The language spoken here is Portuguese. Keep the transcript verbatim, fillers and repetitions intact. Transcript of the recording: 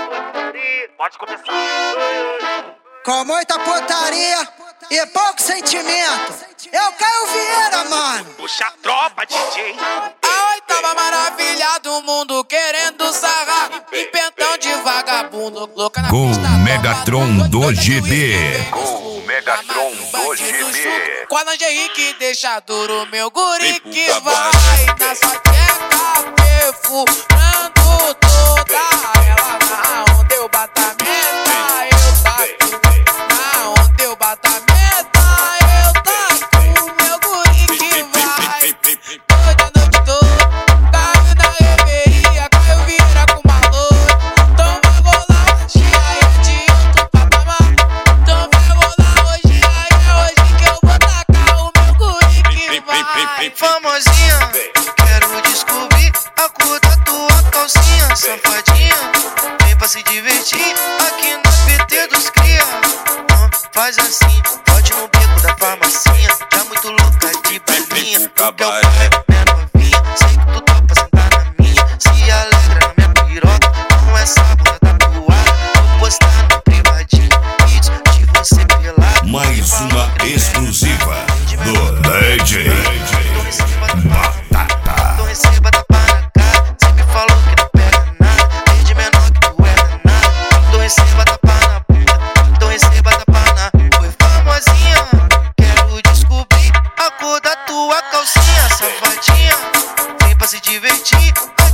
Pode começar. Com muita putaria e pouco sentimento. Eu Caio Vieira, mano. Puxa a tropa, D J. A oitava maravilha do mundo querendo sarrar. E pentão de vagabundo, louca na Com pista. Megatron do G D. Com Megatron do G D. Com a lingerie que deixa duro, meu guri que vai na sua tcheca, perfurando toda ela. Na onde eu bato a meta, eu taco. Na onde eu bato a meta, eu taco. Meu guri que vai toda a noite toda. Caiu na reveria, Caio Vieira com valor. Então vai rolar hoje, aí é de outro patamar. Então vai rolar hoje, aí é hoje que eu vou tacar o meu guri que vai. Famosinha, quero descobrir a cor da tua calcinha. Safadinha, vem pra se divertir aqui no P T dos cria. Ah, faz assim, pode no beco da farmacinha. Já muito louca de balinha, porque eu quero minha novinha. Sei que tu topa sentar na minha, se alegra na minha piroca. Com essa bunda da toalha, vou postar no privadinho vídeos de você pelado. Mais uma exclusiva do D J Batata. Então receba tapa na cara, cê me falou que não pega nada. Desde menor que tu é danado. Então receba tapa na bunda, então receba tapa na. Foi famosinha, quero descobrir a cor da tua calcinha. Safadinha, vem pra se divertir